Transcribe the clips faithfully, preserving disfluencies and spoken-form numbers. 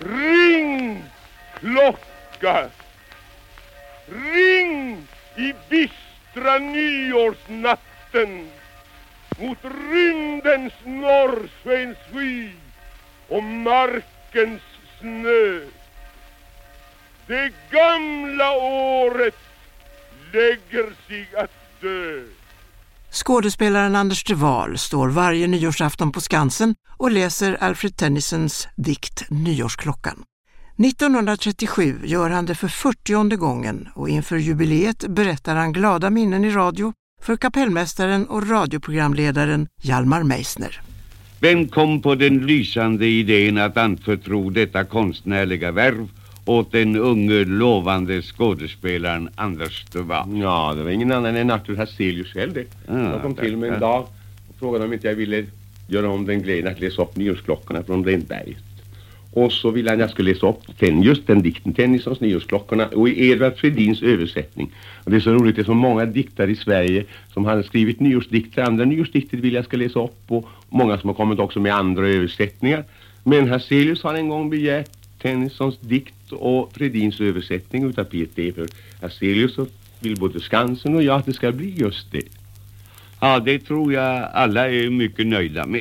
Ring, klocka! Ring i bistra nyårsnatten mot rymdens norrskens sky och markens snö. Det gamla året lägger sig att dö. Skådespelaren Anders de Waal står varje nyårsafton på Skansen och läser Alfred Tennysons dikt Nyårsklockan. nittonhundratrettiosju gör han det för fyrtionde gången och inför jubileet berättar han glada minnen i radio för kapellmästaren och radioprogramledaren Hjalmar Meissner. Vem kom på den lysande idén att anförtro detta konstnärliga värv åt den unge lovande skådespelaren Anders de Waal? Ja, det var ingen annan än Arthur Hazelius själv det. Ja, jag kom till mig en dag och frågade om inte jag ville göra om den glädjen att läsa upp nyårsklockorna från Renberget. Och så ville han att jag skulle läsa upp ten, just den dikten, Tennysons Nyårsklockorna, och i Edvard Fredins översättning. Och det är så roligt, det är så många diktare i Sverige som har skrivit nyårsdikter, andra nyårsdikter vill jag ska läsa upp, och många som har kommit också med andra översättningar. Men Hazelius har en gång begärt Tennysons dikt och Fredins översättning utav P T, för Hazelius vill både Skansen och jag att det ska bli just det. Ja, det tror jag alla är mycket nöjda med.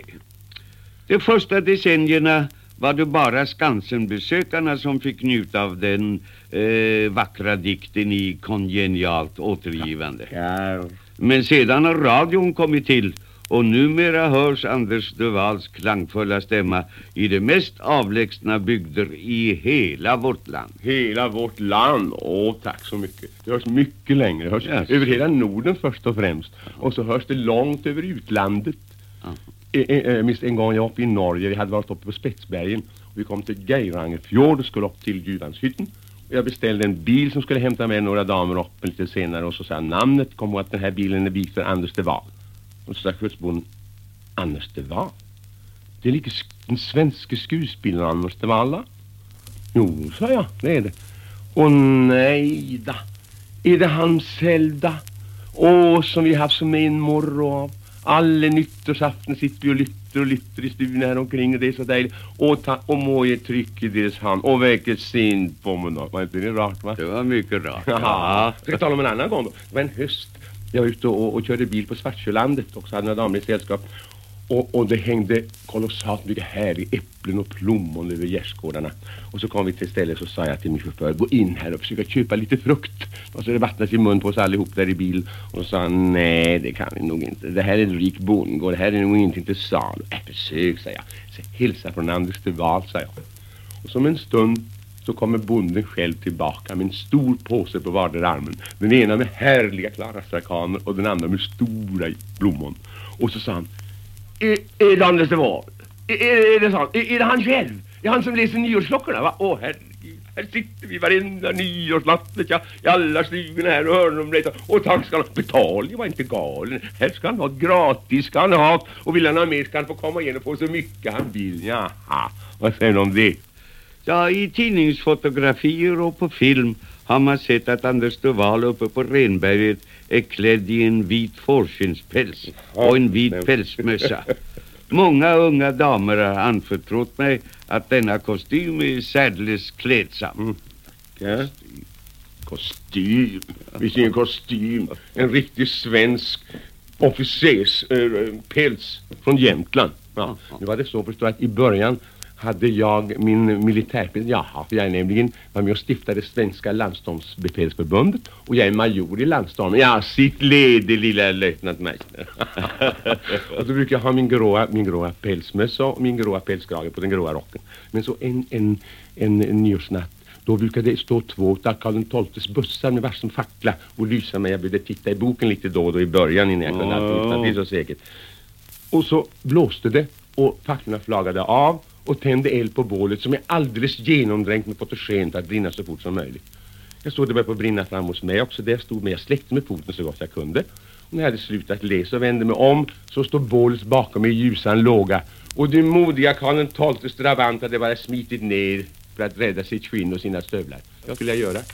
De första decennierna var det bara Skansenbesökarna som fick njuta av den eh, vackra dikten i kongenialt återgivande. Ja. Men sedan har radion kommit till och numera hörs Anders de Waals klangfulla stämma i de mest avlägsna bygder i hela vårt land. Hela vårt land? Åh, tack så mycket. Det hörs mycket längre. Det hörs yes. över hela Norden först och främst. Och så hörs det långt över utlandet. Jag minns en gång jag var uppe i Norge. Vi hade varit uppe på Spetsbergen och vi kom till Geirangerfjord och skulle upp till Judanshytten. Och jag beställde en bil som skulle hämta med några damer upp lite senare, och så sa namnet, kom ihåg att den här bilen är bil för Anders de Waal. Och så sa skjutsbonden, Anders de Waal? Det är lika den svenska skuespelaren Anders de Waal. Jo, sa jag, det är det. Och nej da, är det han själv da? Åh, som vi har haft som en morgon av. Alla nyttårsafton sitter vi och lytter och lytter i studion här omkring, och det är så dejligt. Och, ta, och må jag trycka i deras hand. Och väcker synd på mig då. Var inte det rart, va? Det var mycket rart. Ja. Jag ska tala om en annan gång då. Det var en höst. Jag var ute och, och körde bil på Svartsjölandet. Och så hade några damer i sällskap. Och, och det hängde kolossalt mycket härliga äpplen och plommon över gärdsgårdarna. Och så kom vi till stället, så sa jag till min chaufför, gå in här och försöka köpa lite frukt. Och så det vattnade i mun på oss allihop där i bil. Och så sa han, nej det kan vi nog inte. Det här är en rik bondgård, det här är nog inte till sal. Äh, försök, sa jag. Så hälsa från Anders de Waal, sa jag. Och som en stund så kommer bonden själv tillbaka med en stor påse på vardera armen. Den ena med härliga klara strakaner och den andra med stora blommon. Och så sa han, Är, är det Anders de Waal? Är, är, är det sant? Är, är det han själv? Är han som läser nyårsklockorna, va? Åh, herregud. Här sitter vi varenda nyårsnatt, vet jag, i alla stugorna här och hör dem berätta. Och tack ska han ha. Betal, jag var inte galen. Här ska han ha gratis, ska han ha. Och vill han ha mer ska han få komma igen och få så mycket han vill. Jaha, vad säger du om det? Ja, i tidningsfotografier och på film har man sett att Anders de Waal uppe på Renberget är klädd i en vit fårskinnspäls och en vit pälsmössa. Många unga damer har anförtrott mig att denna kostym är särdeles klädsam. Mm. Ja. Kostym? Vilken kostym? En riktig svensk officers äh, päls från Jämtland. Ja. Nu var det så, förstå, att i början hade jag min militärpäls. Jaha, för jag är nämligen var med och stiftade Svenska landstormsbefälsförbundet. Och jag är major i landstormen. Ja, sitt ledig lilla löjtnant Meissner. Och då brukar jag ha min gråa, min gråa pälsmössa och min gråa pälskrage på den gråa rocken. Men så en, en, en, en nyårsnatt, då brukar det stå två av Karl den tolftes bussar med varsin fackla och lysa mig. Jag började titta i boken lite då och då i början innan jag kunde oh. allt, det är så säkert. Och så blåste det och facklorna flagade av och tände eld på bålet som är alldeles genomdränkt med fotogen för att brinna så fort som möjligt. Jag stod det började på att brinna fram hos mig också. Där jag stod med, jag släckte med foten så gott jag kunde. Och när jag hade slutat läsa och vände mig om så stod bålet bakom mig i ljusan låga. Och det modiga Karl den tolftes drabant hade bara smitit ner för att rädda sitt skinn och sina stövlar. Vad skulle jag göra?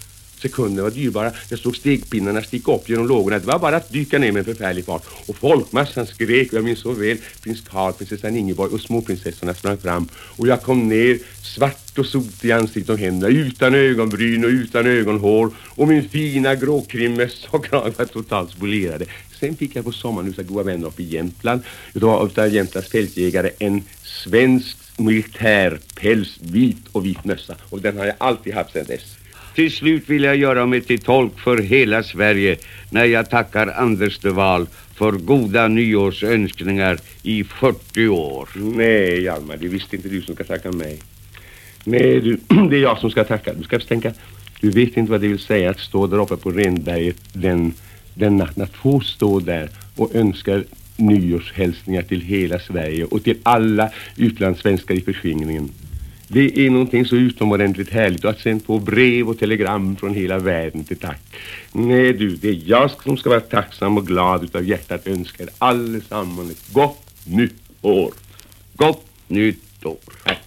Sekunderna var dyrbara. Jag såg stegpinnarna sticka upp genom lågorna. Det var bara att dyka ner med en förfärlig fart. Och folkmassan skrek. Jag minns så väl prins Karl, prinsessan Ingeborg och småprinsessorna sprang fram. Och jag kom ner svart och sot i ansiktet och händerna. Utan ögonbryn och utan ögonhår. Och min fina gråkrimmes och krag var totalt spolerade. Sen fick jag på sommaren utav goda vänner upp i Jämtland. Det var utav Jämtlands fältjägare en svensk militärpäls, vit och vit mössa. Och den har jag alltid haft sedan dess. Till slut vill jag göra mig till tolk för hela Sverige när jag tackar Anders de Waal för goda nyårsönskningar i fyrtio år. Nej, Hjalmar, det visste inte du som ska tacka mig. Nej, du, det är jag som ska tacka. Du ska tänka, du vet inte vad det vill säga att stå där uppe på Renberget den, den natten. Att få stå där och önska nyårshälsningar till hela Sverige och till alla utlandssvenskar i förskingringen. Det är någonting så utomordentligt härligt att sen få brev och telegram från hela världen till tack. Nej du, det är jag som ska vara tacksam och glad utav hjärtat önskar allesammans ett gott nytt år. Gott nytt år. Tack.